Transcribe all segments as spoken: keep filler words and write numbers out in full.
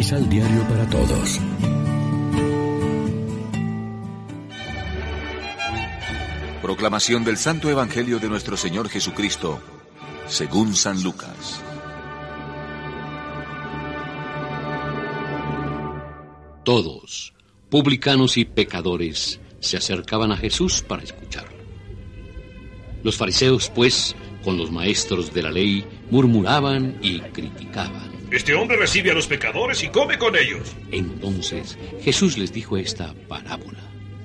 Misal Diario para Todos. Proclamación del Santo Evangelio de nuestro Señor Jesucristo, según San Lucas. Todos, publicanos y pecadores, se acercaban a Jesús para escucharlo. Los fariseos, pues, con los maestros de la ley, murmuraban y criticaban. Este hombre recibe a los pecadores y come con ellos. Entonces Jesús les dijo esta parábola.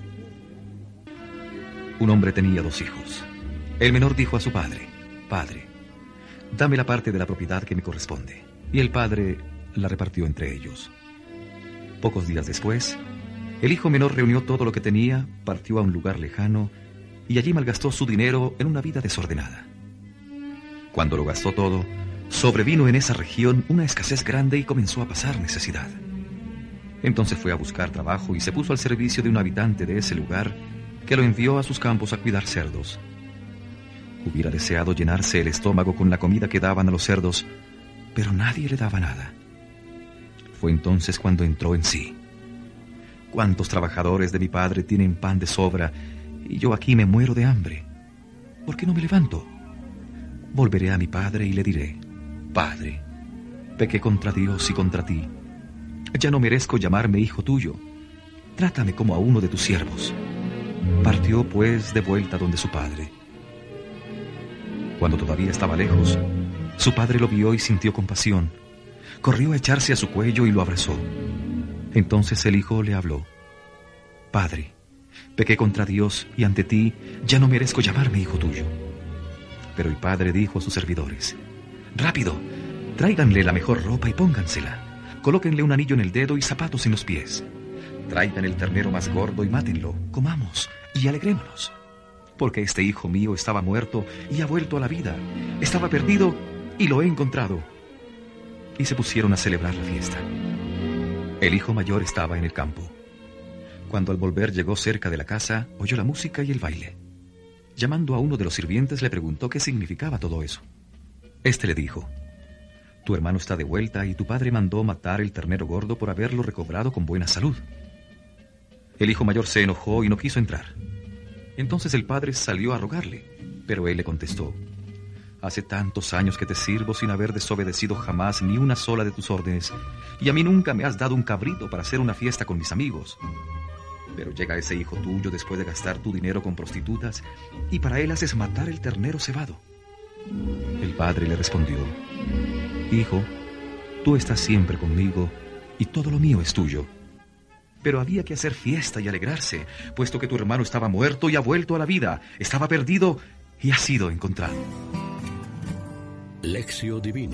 Un hombre tenía dos hijos. El menor dijo a su padre: Padre, dame la parte de la propiedad que me corresponde. Y el padre la repartió entre ellos. Pocos días después, el hijo menor reunió todo lo que tenía, partió a un lugar lejano y allí malgastó su dinero en una vida desordenada. Cuando lo gastó todo, sobrevino en esa región una escasez grande y comenzó a pasar necesidad. Entonces fue a buscar trabajo y se puso al servicio de un habitante de ese lugar que lo envió a sus campos a cuidar cerdos. Hubiera deseado llenarse el estómago con la comida que daban a los cerdos, pero nadie le daba nada. Fue entonces cuando entró en sí. ¿Cuántos trabajadores de mi padre tienen pan de sobra y yo aquí me muero de hambre? ¿Por qué no me levanto? Volveré a mi padre y le diré: Padre, pequé contra Dios y contra ti. Ya no merezco llamarme hijo tuyo. Trátame como a uno de tus siervos. Partió pues de vuelta donde su padre. Cuando todavía estaba lejos, su padre lo vio y sintió compasión. Corrió a echarse a su cuello y lo abrazó. Entonces el hijo le habló: Padre, pequé contra Dios y ante ti, ya no merezco llamarme hijo tuyo. Pero el padre dijo a sus servidores: Rápido, tráiganle la mejor ropa y póngansela. Colóquenle un anillo en el dedo y zapatos en los pies. Traigan el ternero más gordo y mátenlo. Comamos y alegrémonos. Porque este hijo mío estaba muerto y ha vuelto a la vida. Estaba perdido y lo he encontrado. Y se pusieron a celebrar la fiesta. El hijo mayor estaba en el campo. Cuando al volver llegó cerca de la casa, oyó la música y el baile. Llamando a uno de los sirvientes, le preguntó qué significaba todo eso. Este le dijo: Tu hermano está de vuelta y tu padre mandó matar el ternero gordo por haberlo recobrado con buena salud. El hijo mayor se enojó y no quiso entrar. Entonces el padre salió a rogarle, pero él le contestó: Hace tantos años que te sirvo sin haber desobedecido jamás ni una sola de tus órdenes, y a mí nunca me has dado un cabrito para hacer una fiesta con mis amigos. Pero llega ese hijo tuyo después de gastar tu dinero con prostitutas, y para él haces matar el ternero cebado. El padre le respondió: Hijo, tú estás siempre conmigo, y todo lo mío es tuyo. Pero había que hacer fiesta y alegrarse, puesto que tu hermano estaba muerto y ha vuelto a la vida, estaba perdido y ha sido encontrado. Lección Divina.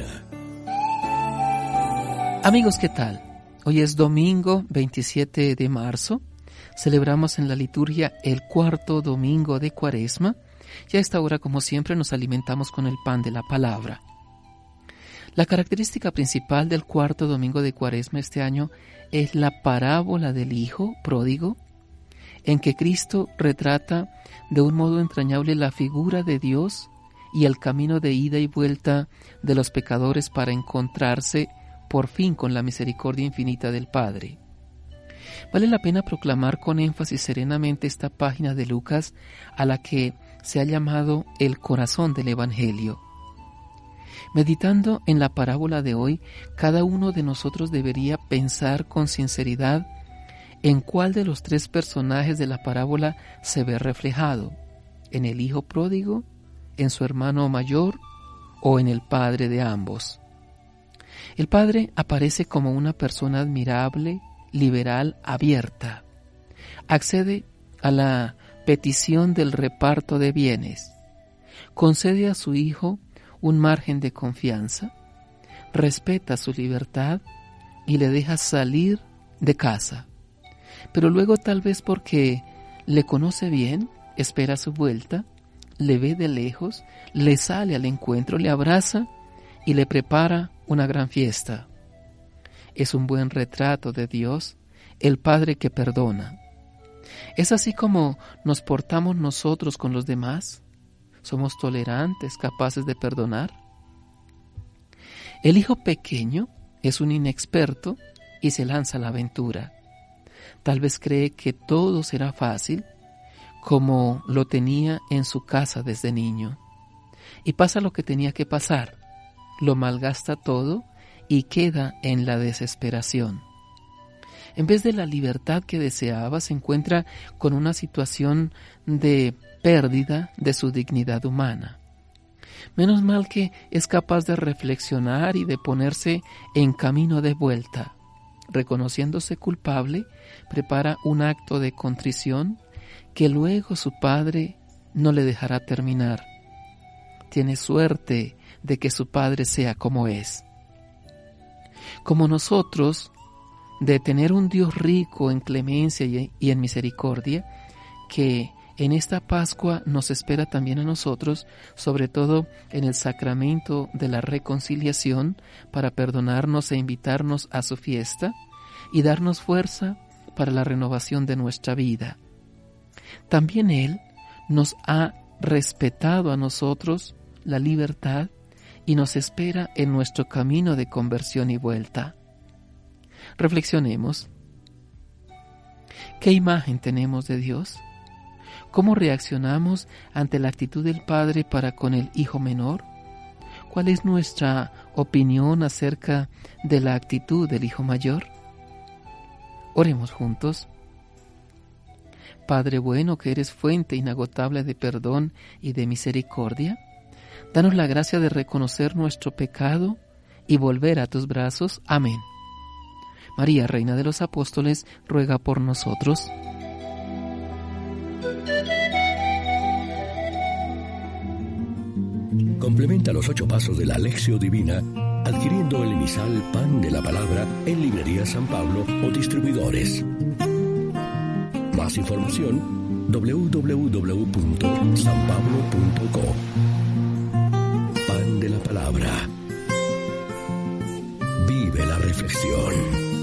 Amigos, ¿qué tal? Hoy es domingo veintisiete de marzo. Celebramos en la liturgia el cuarto domingo de Cuaresma y a esta hora, como siempre, nos alimentamos con el pan de la palabra. La característica principal del cuarto domingo de Cuaresma este año es la parábola del hijo pródigo, en que Cristo retrata de un modo entrañable la figura de Dios y el camino de ida y vuelta de los pecadores para encontrarse por fin con la misericordia infinita del Padre. Vale la pena proclamar con énfasis serenamente esta página de Lucas, a la que se ha llamado el corazón del Evangelio. Meditando en la parábola de hoy, cada uno de nosotros debería pensar con sinceridad en cuál de los tres personajes de la parábola se ve reflejado: en el hijo pródigo, en su hermano mayor o en el padre de ambos. El padre aparece como una persona admirable, liberal, abierta. Accede a la petición del reparto de bienes. Concede a su hijo un margen de confianza, respeta su libertad y le deja salir de casa. Pero luego, tal vez porque le conoce bien, espera su vuelta, le ve de lejos, le sale al encuentro, le abraza y le prepara una gran fiesta. Es un buen retrato de Dios, el Padre que perdona. ¿Es así como nos portamos nosotros con los demás? ¿Somos tolerantes, capaces de perdonar? El hijo pequeño es un inexperto y se lanza a la aventura. Tal vez cree que todo será fácil, como lo tenía en su casa desde niño. Y pasa lo que tenía que pasar, lo malgasta todo y queda en la desesperación. En vez de la libertad que deseaba, se encuentra con una situación de pérdida de su dignidad humana. Menos mal que es capaz de reflexionar y de ponerse en camino de vuelta. Reconociéndose culpable, prepara un acto de contrición que luego su padre no le dejará terminar. Tiene suerte de que su padre sea como es. Como nosotros, de tener un Dios rico en clemencia y en misericordia, que en esta Pascua nos espera también a nosotros, sobre todo en el sacramento de la reconciliación, para perdonarnos e invitarnos a su fiesta y darnos fuerza para la renovación de nuestra vida. También Él nos ha respetado a nosotros la libertad y nos espera en nuestro camino de conversión y vuelta. Reflexionemos. ¿Qué imagen tenemos de Dios? ¿Cómo reaccionamos ante la actitud del Padre para con el hijo menor? ¿Cuál es nuestra opinión acerca de la actitud del hijo mayor? Oremos juntos. Padre bueno, que eres fuente inagotable de perdón y de misericordia, danos la gracia de reconocer nuestro pecado y volver a tus brazos. Amén. María, Reina de los Apóstoles, ruega por nosotros. Complementa los ocho pasos de la Alexio Divina adquiriendo el emisal Pan de la Palabra en Librería San Pablo o distribuidores. Más información doble u doble u doble u punto san pablo punto co. Pan de la Palabra. Vive la reflexión.